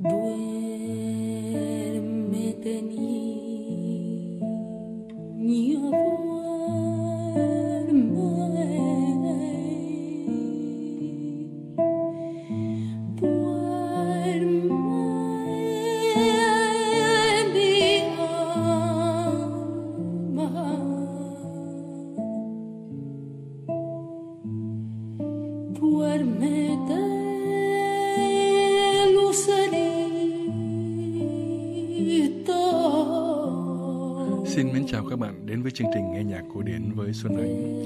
Duérmete, niño, duérmete, Lucerito. Xin mến chào các bạn đến với chương trình nghe nhạc cổ điển với Xuân Ánh.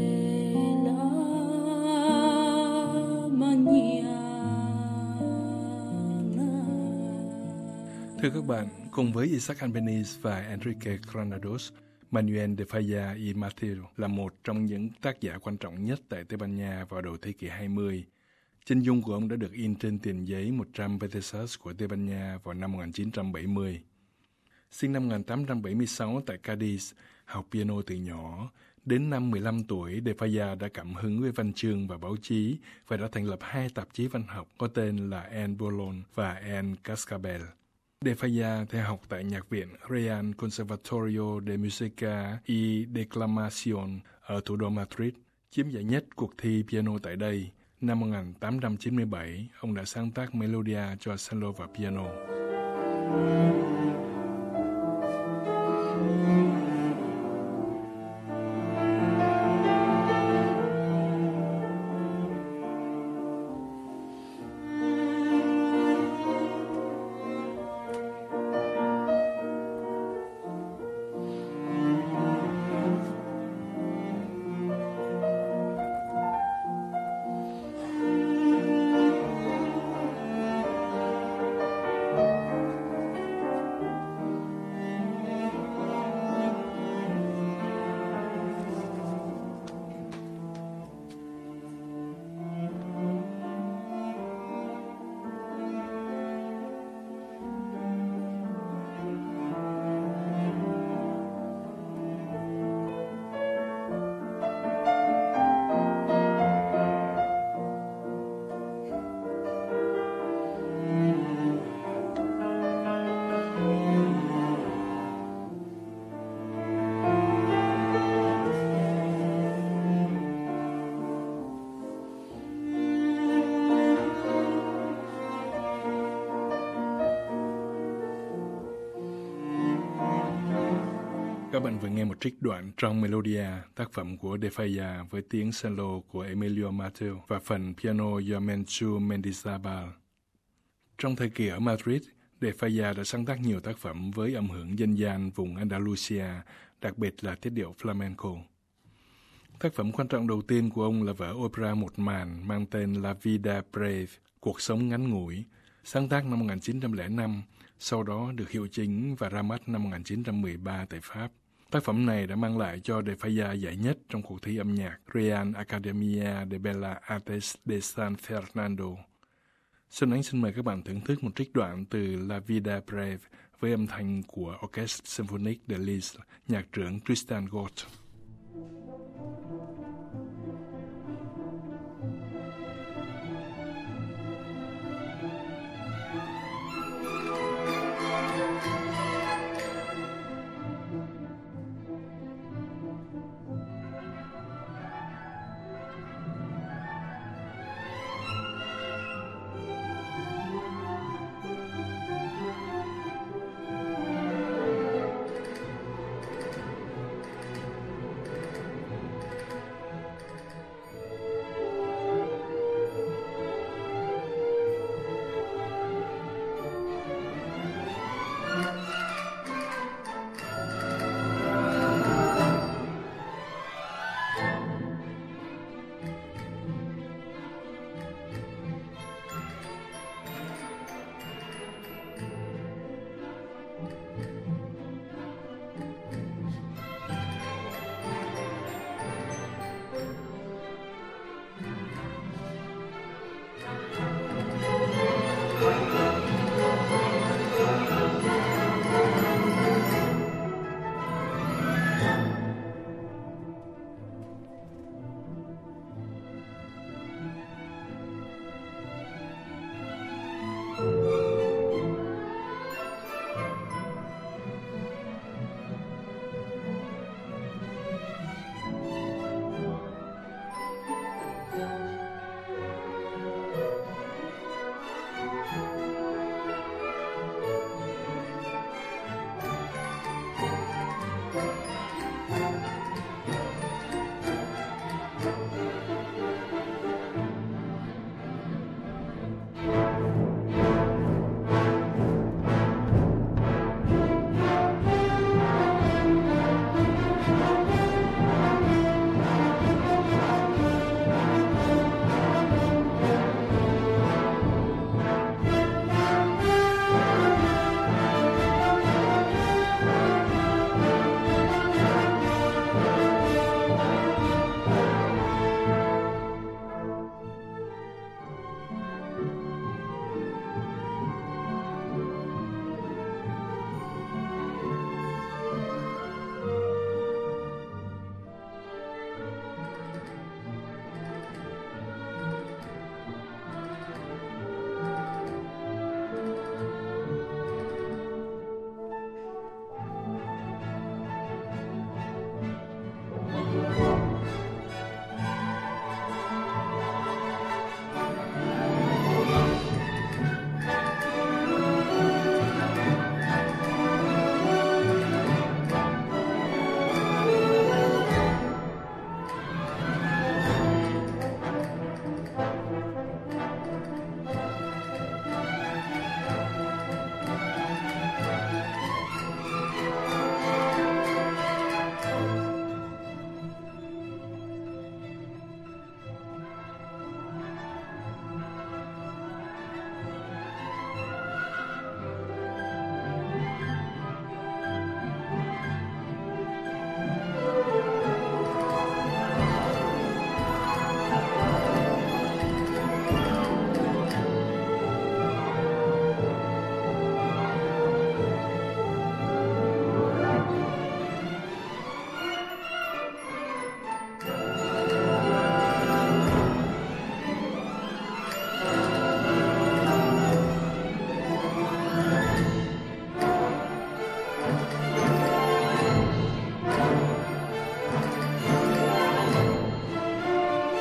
Thưa các bạn, cùng với Isaac Albéniz và Enrique Granados, Manuel de Falla y Mateu là một trong những tác giả quan trọng nhất tại Tây Ban Nha vào đầu thế kỷ 20. Chân dung của ông đã được in trên tiền giấy 100 pesetas của Tây Ban Nha vào năm 1970. Sinh năm 1876 tại Cadiz, học piano từ nhỏ. Đến năm 15 tuổi, de Falla đã cảm hứng với văn chương và báo chí và đã thành lập hai tạp chí văn học có tên là En Bolon và En Cascabel. De Falla theo học tại Nhạc viện Real Conservatorio de Música y Declamación ở thủ đô Madrid, chiếm giải nhất cuộc thi piano tại đây. Năm 1897, ông đã sáng tác Melodia cho cello và piano. Các bạn vừa nghe một trích đoạn trong Melodia, tác phẩm của de Falla với tiếng cello của Emilio Mateu và phần piano do Menchu Mendizábal. Trong thời kỳ ở Madrid, de Falla đã sáng tác nhiều tác phẩm với âm hưởng dân gian vùng Andalusia, đặc biệt là tiết điệu flamenco. Tác phẩm quan trọng đầu tiên của ông là vở opera một màn mang tên La Vida Breve, Cuộc sống ngắn ngủi, sáng tác năm 1905, sau đó được hiệu chỉnh và ra mắt năm 1913 tại Pháp. Tác phẩm này đã mang lại cho de Falla giải nhất trong cuộc thi âm nhạc Real Academia de Bellas Artes de San Fernando. Xuân Ánh xin mời các bạn thưởng thức một trích đoạn từ La Vida Breve với âm thanh của Orchestre Symphonique de Lisle, nhạc trưởng Tristan Gott.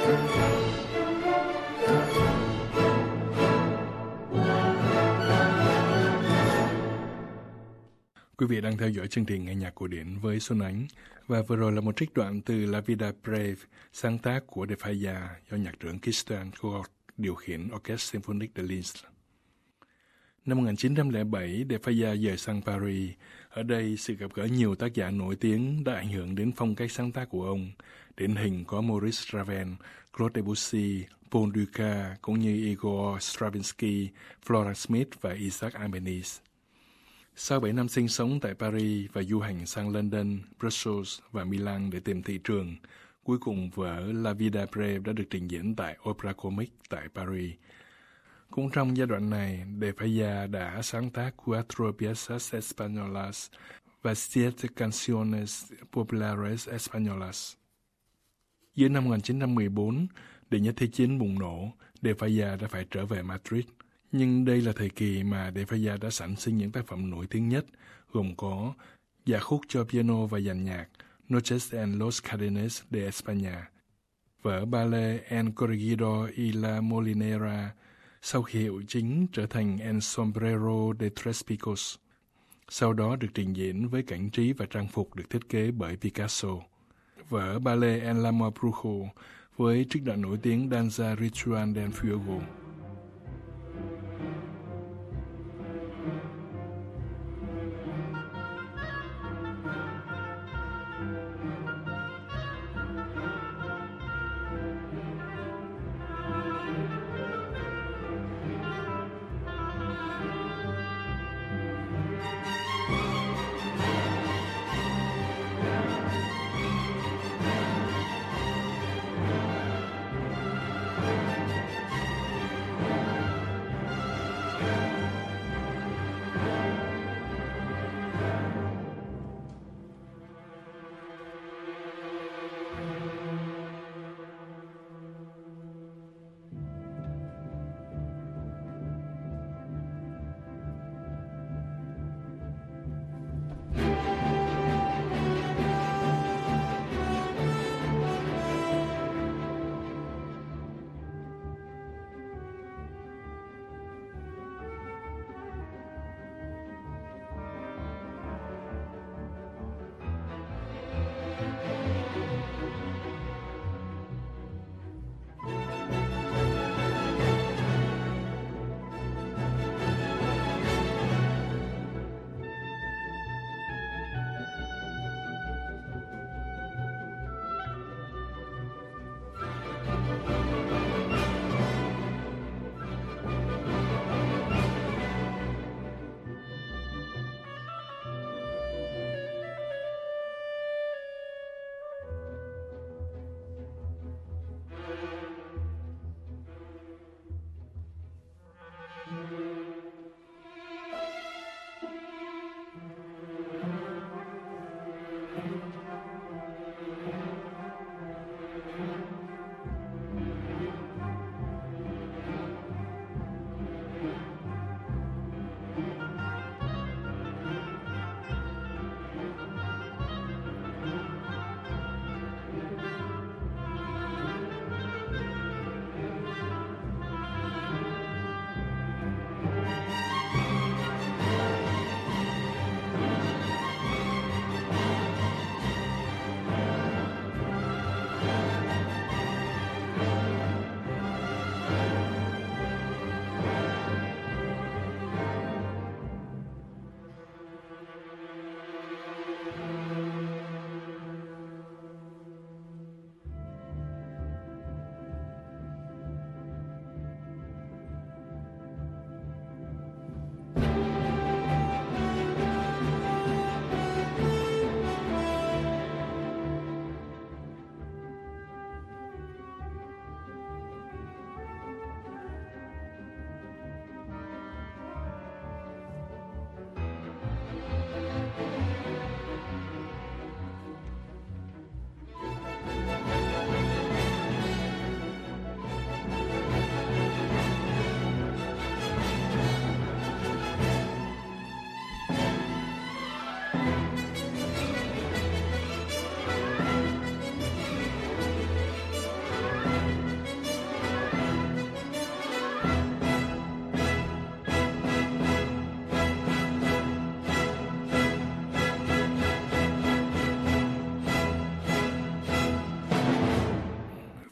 Quý vị đang theo dõi chương trình nghe nhạc cổ điển với Xuân Ánh, và vừa rồi là một trích đoạn từ La Vida Breve, sáng tác của De Falla do nhạc trưởng Christian Koch điều khiển Orchestre Symphonique de Linz. Năm 1907, De Falla dời sang Paris. Ở đây, sự gặp gỡ nhiều tác giả nổi tiếng đã ảnh hưởng đến phong cách sáng tác của ông. Điển hình có Maurice Ravel, Claude Debussy, Paul Dukas, cũng như Igor Stravinsky, Florence Smith và Isaac Albeniz. Sau 7 năm sinh sống tại Paris và du hành sang London, Brussels và Milan để tìm thị trường, cuối cùng vở La Vida Breve đã được trình diễn tại Opera Comique tại Paris. Cũng trong giai đoạn này, De Falla đã sáng tác Cuatro Piezas Españolas và Siete Canciones Populares Españolas. Giữa năm 1914, Đệ nhất Thế chiến bùng nổ, De Falla đã phải trở về Madrid. Nhưng đây là thời kỳ mà De Falla đã sản sinh những tác phẩm nổi tiếng nhất, gồm có Dạ khúc cho piano và dàn nhạc Noches en los Jardines de España, vở ballet El Corregidor y la Molinera, sau khi hiệu chính trở thành El Sombrero de Tres Picos. Sau đó được trình diễn với cảnh trí và trang phục được thiết kế bởi Picasso. Vở ballet El Amor Brujo với trích đoạn nổi tiếng Danza Ritual del Fuego.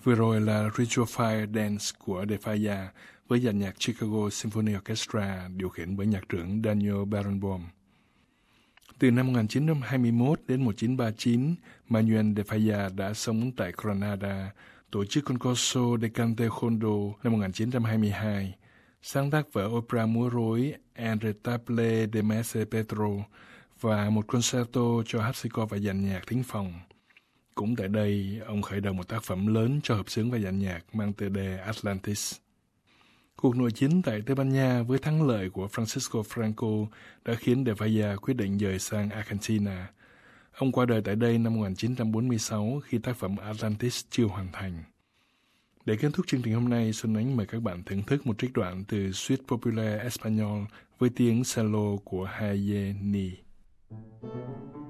Vừa rồi là Ritual Fire Dance của De Falla với dàn nhạc Chicago Symphony Orchestra điều khiển bởi nhạc trưởng Daniel Barenboim. Từ năm 1921 đến 1939, Manuel De Falla đã sống tại Granada, tổ chức Concorso de Cante Jondo năm 1922, sáng tác vở opera múa rối El Retablo de Mestre Pedro và một concerto cho harpsichord và dàn nhạc thính phòng. Cũng tại đây, ông khởi đầu một tác phẩm lớn cho hợp xướng và dàn nhạc mang tựa đề Atlantis. Cuộc nội chính tại Tây Ban Nha với thắng lợi của Francisco Franco đã khiến De Falla quyết định dời sang Argentina. Ông qua đời tại đây năm 1946 khi tác phẩm Atlantis chưa hoàn thành. Để kết thúc chương trình hôm nay, Xuân Ánh mời các bạn thưởng thức một trích đoạn từ Suite Populaire Espagnole với tiếng cello của Hayeni.